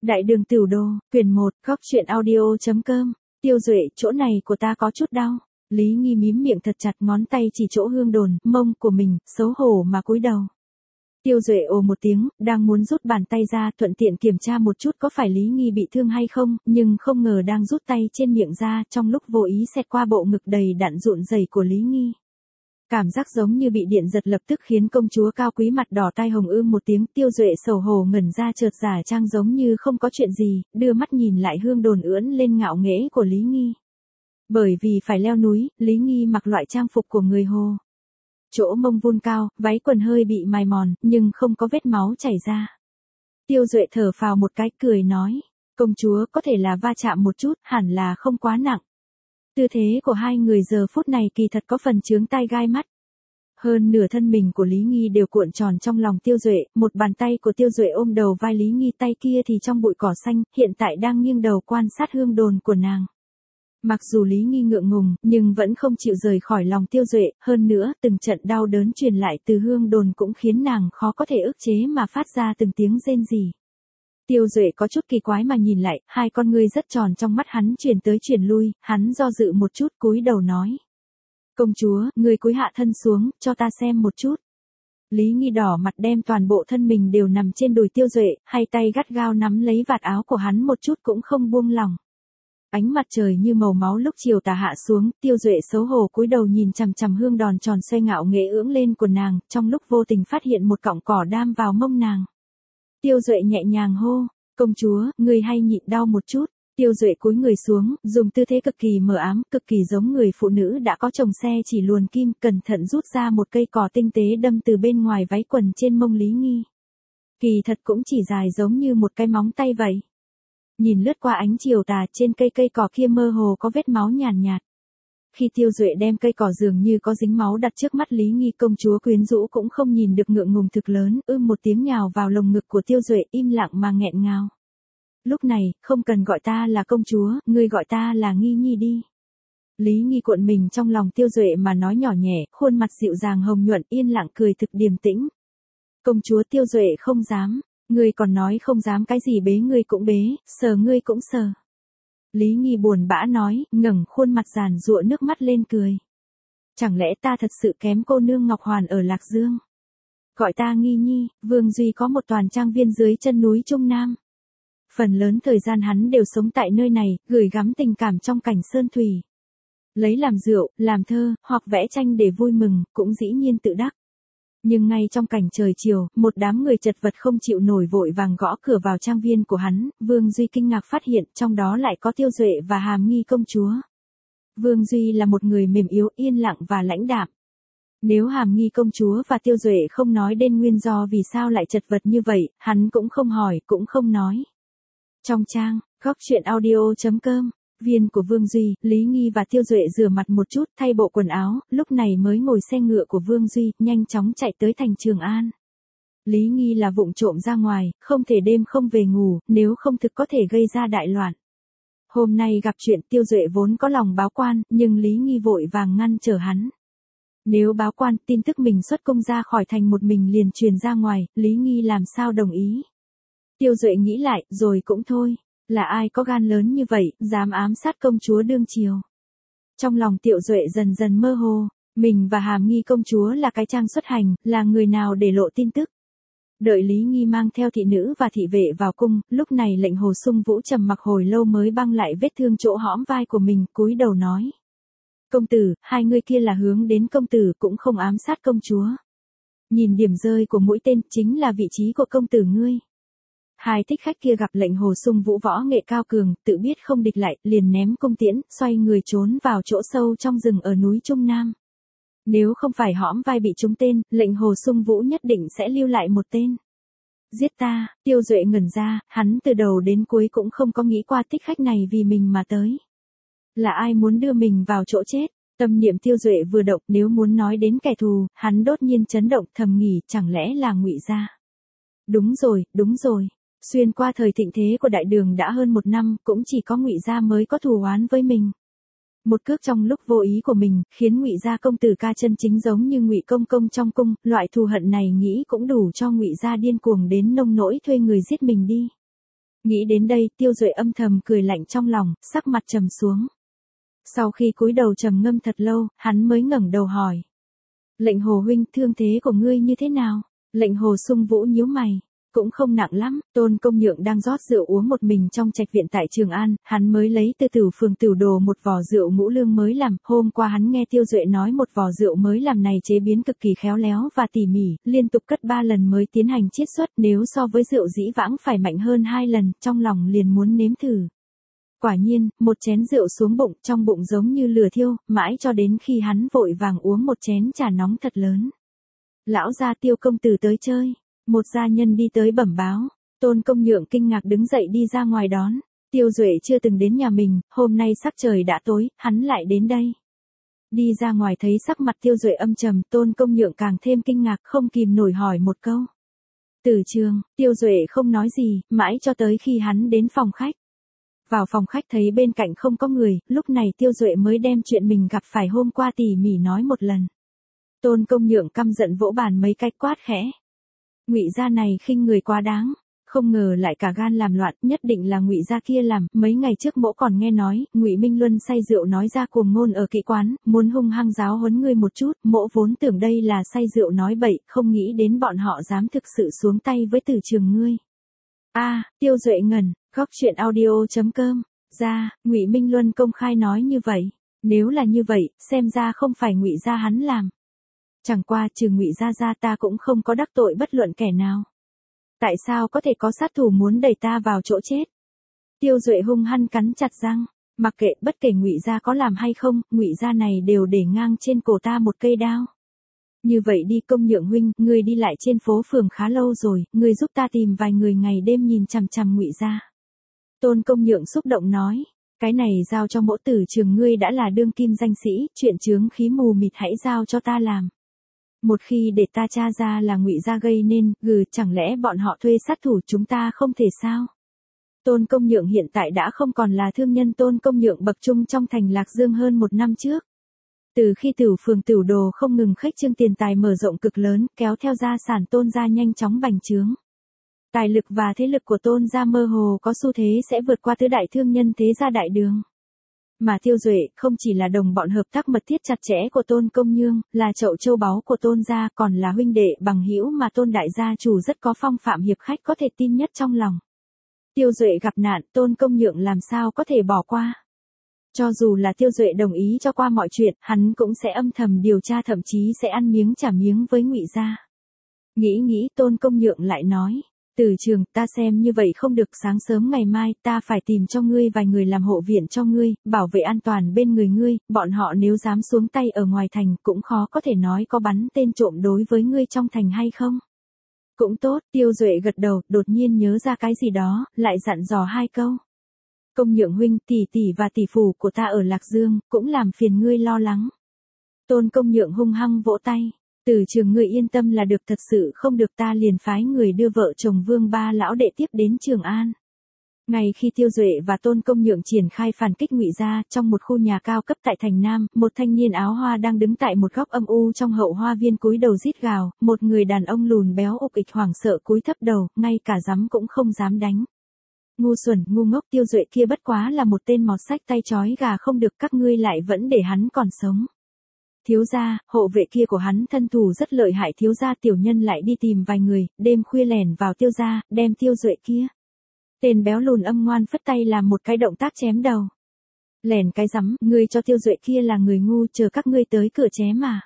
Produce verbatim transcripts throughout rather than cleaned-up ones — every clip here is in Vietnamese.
Đại đường Tửu Đồ, quyển một, góc truyện audio.com, Tiêu Duệ, chỗ này của ta có chút đau. Lý Nghi mím miệng thật chặt, ngón tay chỉ chỗ hương đồn, mông của mình, xấu hổ mà cúi đầu. Tiêu Duệ ồ một tiếng, đang muốn rút bàn tay ra, thuận tiện kiểm tra một chút có phải Lý Nghi bị thương hay không, nhưng không ngờ đang rút tay trên miệng ra, trong lúc vô ý xẹt qua bộ ngực đầy đặn rụn rẩy của Lý Nghi. Cảm giác giống như bị điện giật lập tức khiến công chúa cao quý mặt đỏ tai hồng ưm một tiếng. Tiêu Duệ xấu hổ ngẩn ra, chợt giả trang giống như không có chuyện gì, đưa mắt nhìn lại hương đồn ưỡn lên ngạo nghễ của Lý Nghi. Bởi vì phải leo núi, Lý Nghi mặc loại trang phục của người Hồ. Chỗ mông vun cao, váy quần hơi bị mài mòn, nhưng không có vết máu chảy ra. Tiêu Duệ thở phào một cái, cười nói, công chúa có thể là va chạm một chút, hẳn là không quá nặng. Tư thế của hai người giờ phút này kỳ thật có phần chướng tai gai mắt. Hơn nửa thân mình của Lý Nghi đều cuộn tròn trong lòng Tiêu Duệ, một bàn tay của Tiêu Duệ ôm đầu vai Lý Nghi, tay kia thì trong bụi cỏ xanh, hiện tại đang nghiêng đầu quan sát hương đồn của nàng. Mặc dù Lý Nghi ngượng ngùng, nhưng vẫn không chịu rời khỏi lòng Tiêu Duệ, hơn nữa, từng trận đau đớn truyền lại từ hương đồn cũng khiến nàng khó có thể ức chế mà phát ra từng tiếng rên rỉ. Tiêu Duệ có chút kỳ quái mà nhìn lại, hai con ngươi rất tròn trong mắt hắn chuyển tới chuyển lui, hắn do dự một chút cúi đầu nói. Công chúa, người cúi hạ thân xuống, cho ta xem một chút. Lý Nghi đỏ mặt đem toàn bộ thân mình đều nằm trên đùi Tiêu Duệ, hai tay gắt gao nắm lấy vạt áo của hắn một chút cũng không buông lỏng. Ánh mặt trời như màu máu lúc chiều tà hạ xuống, Tiêu Duệ xấu hổ cúi đầu nhìn chằm chằm hương đòn tròn xoay ngạo nghễ ưỡng lên của nàng, trong lúc vô tình phát hiện một cọng cỏ đam vào mông nàng. Tiêu Duệ nhẹ nhàng hô, công chúa, người hay nhịn đau một chút. Tiêu Duệ cúi người xuống, dùng tư thế cực kỳ mờ ám, cực kỳ giống người phụ nữ đã có chồng xe chỉ luồn kim, cẩn thận rút ra một cây cỏ tinh tế đâm từ bên ngoài váy quần trên mông Lý Nghi. Kỳ thật cũng chỉ dài giống như một cái móng tay vậy. Nhìn lướt qua ánh chiều tà, trên cây cây cỏ kia mơ hồ có vết máu nhàn nhạt, nhạt. Khi Tiêu Duệ đem cây cỏ dường như có dính máu đặt trước mắt Lý Nghi, công chúa quyến rũ cũng không nhìn được ngượng ngùng thực lớn, ưm một tiếng nhào vào lồng ngực của Tiêu Duệ, im lặng mà nghẹn ngào. Lúc này, không cần gọi ta là công chúa, ngươi gọi ta là Nghi Nhi đi. Lý Nghi cuộn mình trong lòng Tiêu Duệ mà nói nhỏ nhẹ, khuôn mặt dịu dàng hồng nhuận, yên lặng cười thực điềm tĩnh. Công chúa, Tiêu Duệ không dám, ngươi còn nói không dám cái gì, bế ngươi cũng bế, sờ ngươi cũng sờ. Lý Nghi buồn bã nói, ngẩng khuôn mặt giàn giụa nước mắt lên cười. Chẳng lẽ ta thật sự kém cô nương Ngọc Hoàn ở Lạc Dương? Gọi ta Nghi Nhi, Vương Duy có một toàn trang viên dưới chân núi Trung Nam. Phần lớn thời gian hắn đều sống tại nơi này, gửi gắm tình cảm trong cảnh sơn thủy. Lấy làm rượu, làm thơ, hoặc vẽ tranh để vui mừng, cũng dĩ nhiên tự đắc. Nhưng ngay trong cảnh trời chiều, một đám người chật vật không chịu nổi vội vàng gõ cửa vào trang viên của hắn, Vương Duy kinh ngạc phát hiện trong đó lại có Tiêu Duệ và Hàm Nghi công chúa. Vương Duy là một người mềm yếu, yên lặng và lãnh đạm. Nếu Hàm Nghi công chúa và Tiêu Duệ không nói đến nguyên do vì sao lại chật vật như vậy, hắn cũng không hỏi, cũng không nói. Trong trang, góc truyện audio.com, viên của Vương Duy, Lý Nghi và Tiêu Duệ rửa mặt một chút, thay bộ quần áo, lúc này mới ngồi xe ngựa của Vương Duy, nhanh chóng chạy tới thành Trường An. Lý Nghi là vụng trộm ra ngoài, không thể đêm không về ngủ, nếu không thực có thể gây ra đại loạn. Hôm nay gặp chuyện, Tiêu Duệ vốn có lòng báo quan, nhưng Lý Nghi vội vàng ngăn trở hắn. Nếu báo quan, tin tức mình xuất cung ra khỏi thành một mình liền truyền ra ngoài, Lý Nghi làm sao đồng ý. Tiêu Duệ nghĩ lại, rồi cũng thôi, là ai có gan lớn như vậy, dám ám sát công chúa đương triều. Trong lòng Tiêu Duệ dần dần mơ hồ, mình và Hàm Nghi công chúa là cái trang xuất hành, là người nào để lộ tin tức. Đợi Lý Nghi mang theo thị nữ và thị vệ vào cung, lúc này lệnh Hồ Sung Vũ trầm mặc hồi lâu mới băng lại vết thương chỗ hõm vai của mình, cúi đầu nói. Công tử, hai người kia là hướng đến công tử cũng không ám sát công chúa. Nhìn điểm rơi của mũi tên, chính là vị trí của công tử ngươi. Hai thích khách kia gặp lệnh Hồ Sung Vũ võ nghệ cao cường, tự biết không địch lại, liền ném cung tiễn, xoay người trốn vào chỗ sâu trong rừng ở núi Trung Nam. Nếu không phải hõm vai bị trúng tên, lệnh Hồ Sung Vũ nhất định sẽ lưu lại một tên. Giết ta, Tiêu Duệ ngẩn ra, hắn từ đầu đến cuối cũng không có nghĩ qua thích khách này vì mình mà tới. Là ai muốn đưa mình vào chỗ chết? Tâm niệm Tiêu Duệ vừa động, nếu muốn nói đến kẻ thù, hắn đột nhiên chấn động, thầm nghĩ, chẳng lẽ là Ngụy gia? Đúng rồi, đúng rồi. Xuyên qua thời thịnh thế của đại đường đã hơn một năm, cũng chỉ có Ngụy gia mới có thù oán với mình. Một cước trong lúc vô ý của mình, khiến Ngụy gia công tử ca chân chính giống như Ngụy công công trong cung, loại thù hận này nghĩ cũng đủ cho Ngụy gia điên cuồng đến nông nỗi thuê người giết mình đi. Nghĩ đến đây, Tiêu Duệ âm thầm cười lạnh trong lòng, sắc mặt trầm xuống. Sau khi cúi đầu trầm ngâm thật lâu, hắn mới ngẩng đầu hỏi. Lệnh Hồ huynh, thương thế của ngươi như thế nào? Lệnh Hồ Sung Vũ nhíu mày. Cũng không nặng lắm, Tôn Công Nhượng đang rót rượu uống một mình trong trạch viện tại Trường An, hắn mới lấy từ Tửu Phường Tửu Đồ một vò rượu ngũ lương mới làm, hôm qua hắn nghe Tiêu Duệ nói một vò rượu mới làm này chế biến cực kỳ khéo léo và tỉ mỉ, liên tục cất ba lần mới tiến hành chiết xuất, nếu so với rượu dĩ vãng phải mạnh hơn hai lần, trong lòng liền muốn nếm thử. Quả nhiên, một chén rượu xuống bụng, trong bụng giống như lửa thiêu, mãi cho đến khi hắn vội vàng uống một chén trà nóng thật lớn. Lão gia Tiêu công tử tới chơi. Một gia nhân đi tới bẩm báo, Tôn Công Nhượng kinh ngạc đứng dậy đi ra ngoài đón, Tiêu Duệ chưa từng đến nhà mình, hôm nay sắc trời đã tối, hắn lại đến đây. Đi ra ngoài thấy sắc mặt Tiêu Duệ âm trầm, Tôn Công Nhượng càng thêm kinh ngạc không kìm nổi hỏi một câu. Từ trường, Tiêu Duệ không nói gì, mãi cho tới khi hắn đến phòng khách. Vào phòng khách thấy bên cạnh không có người, lúc này Tiêu Duệ mới đem chuyện mình gặp phải hôm qua tỉ mỉ nói một lần. Tôn Công Nhượng căm giận vỗ bàn mấy cái quát khẽ. Ngụy gia này khinh người quá đáng, không ngờ lại cả gan làm loạn, nhất định là Ngụy gia kia làm, mấy ngày trước mỗ còn nghe nói, Ngụy Minh Luân say rượu nói ra cuồng ngôn ở kỹ quán, muốn hung hăng giáo huấn ngươi một chút, mỗ vốn tưởng đây là say rượu nói bậy, không nghĩ đến bọn họ dám thực sự xuống tay với Từ Trường ngươi. A, à, Tiêu Duệ ngẩn, góc truyện audio chấm com, ra, Ngụy Minh Luân công khai nói như vậy, nếu là như vậy, xem ra không phải Ngụy gia hắn làm. Chẳng qua trừ Ngụy gia gia ta cũng không có đắc tội bất luận kẻ nào. Tại sao có thể có sát thủ muốn đẩy ta vào chỗ chết? Tiêu Duệ hung hăng cắn chặt răng, mặc kệ bất kể Ngụy gia có làm hay không, Ngụy gia này đều để ngang trên cổ ta một cây đao. Như vậy đi Công Nhượng huynh, ngươi đi lại trên phố phường khá lâu rồi, ngươi giúp ta tìm vài người ngày đêm nhìn chằm chằm Ngụy gia. Tôn Công Nhượng xúc động nói, cái này giao cho mỗ Tử Trường ngươi đã là đương kim danh sĩ, chuyện chướng khí mù mịt hãy giao cho ta làm. Một khi để ta tra ra là Ngụy gia gây nên, gừ, chẳng lẽ bọn họ thuê sát thủ chúng ta không thể sao? Tôn Công Nhượng hiện tại đã không còn là thương nhân Tôn Công Nhượng bậc trung trong thành Lạc Dương hơn một năm trước. Từ khi Tửu Phường Tửu Đồ không ngừng khuếch trương tiền tài mở rộng cực lớn, kéo theo gia sản Tôn gia nhanh chóng bành trướng. Tài lực và thế lực của Tôn gia mơ hồ có xu thế sẽ vượt qua tứ đại thương nhân thế gia đại đường. Mà Tiêu Duệ không chỉ là đồng bọn hợp tác mật thiết chặt chẽ của Tôn Công Nhương, là chậu châu báu của Tôn gia, còn là huynh đệ bằng hữu mà Tôn đại gia chủ rất có phong phạm hiệp khách có thể tin nhất trong lòng. Tiêu Duệ gặp nạn, Tôn Công Nhượng làm sao có thể bỏ qua. Cho dù là Tiêu Duệ đồng ý cho qua mọi chuyện, hắn cũng sẽ âm thầm điều tra, thậm chí sẽ ăn miếng trả miếng với Ngụy gia. Nghĩ nghĩ Tôn Công Nhượng lại nói. Từ Trường, ta xem như vậy không được, sáng sớm ngày mai ta phải tìm cho ngươi vài người làm hộ viện cho ngươi, bảo vệ an toàn bên người ngươi, bọn họ nếu dám xuống tay ở ngoài thành cũng khó có thể nói có bắn tên trộm đối với ngươi trong thành hay không. Cũng tốt, Tiêu Duệ gật đầu, đột nhiên nhớ ra cái gì đó, lại dặn dò hai câu. Công Nhượng huynh, tỷ tỷ và tỷ phủ của ta ở Lạc Dương, cũng làm phiền ngươi lo lắng. Tôn Công Nhượng hung hăng vỗ tay. Từ Trường ngươi yên tâm là được, thật sự không được ta liền phái người đưa vợ chồng Vương ba lão đệ tiếp đến Trường An. Ngay khi Tiêu Duệ và Tôn Công Nhượng triển khai phản kích Ngụy gia, trong một khu nhà cao cấp tại thành Nam, một thanh niên áo hoa đang đứng tại một góc âm u trong hậu hoa viên cúi đầu rít gào, một người đàn ông lùn béo ục ịch hoảng sợ cúi thấp đầu, ngay cả dám cũng không dám đánh. Ngu xuẩn, ngu ngốc, Tiêu Duệ kia bất quá là một tên mọt sách tay trói gà không được, các ngươi lại vẫn để hắn còn sống. Thiếu gia, hộ vệ kia của hắn thân thủ rất lợi hại, thiếu gia tiểu nhân lại đi tìm vài người, đêm khuya lẻn vào Tiêu gia, đem Tiêu Duệ kia. Tên béo lùn âm ngoan phất tay làm một cái động tác chém đầu. Lẻn cái rắm, ngươi cho Tiêu Duệ kia là người ngu, chờ các ngươi tới cửa chém mà.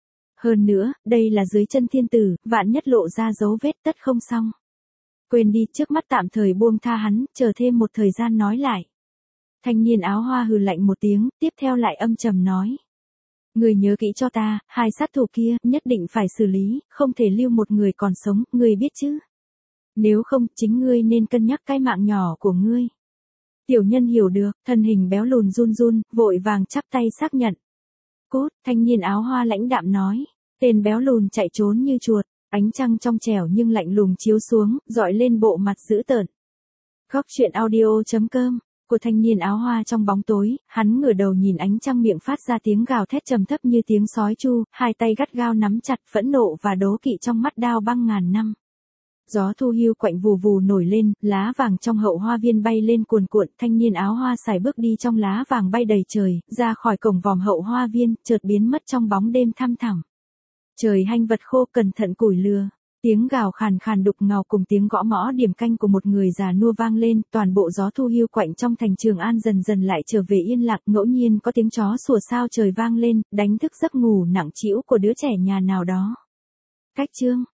Hơn nữa, đây là dưới chân thiên tử, vạn nhất lộ ra dấu vết tất không xong. Quên đi, trước mắt tạm thời buông tha hắn, chờ thêm một thời gian nói lại. Thanh niên áo hoa hừ lạnh một tiếng, tiếp theo lại âm trầm nói. Người nhớ kỹ cho ta, hai sát thủ kia, nhất định phải xử lý, không thể lưu một người còn sống, ngươi biết chứ? Nếu không, chính ngươi nên cân nhắc cái mạng nhỏ của ngươi. Tiểu nhân hiểu được, thân hình béo lùn run run, vội vàng chắp tay xác nhận. Cốt, thanh niên áo hoa lãnh đạm nói, tên béo lùn chạy trốn như chuột, ánh trăng trong trẻo nhưng lạnh lùng chiếu xuống, dọi lên bộ mặt dữ tợn. Góc truyện audio chấm com của thanh niên áo hoa trong bóng tối, hắn ngửa đầu nhìn ánh trăng, miệng phát ra tiếng gào thét trầm thấp như tiếng sói chu, hai tay gắt gao nắm chặt, phẫn nộ và đố kỵ trong mắt đao băng ngàn năm. Gió thu hiu quạnh vù vù nổi lên, lá vàng trong hậu hoa viên bay lên cuồn cuộn, thanh niên áo hoa xài bước đi trong lá vàng bay đầy trời, ra khỏi cổng vòm hậu hoa viên, chợt biến mất trong bóng đêm thăm thẳm. Trời hanh vật khô cẩn thận củi lừa, tiếng gào khàn khàn đục ngầu cùng tiếng gõ mõ điểm canh của một người già nua vang lên, toàn bộ gió thu hiu quạnh trong thành Trường An dần dần lại trở về yên lặng, ngẫu nhiên có tiếng chó sủa sao trời vang lên, đánh thức giấc ngủ nặng trĩu của đứa trẻ nhà nào đó. Cách chương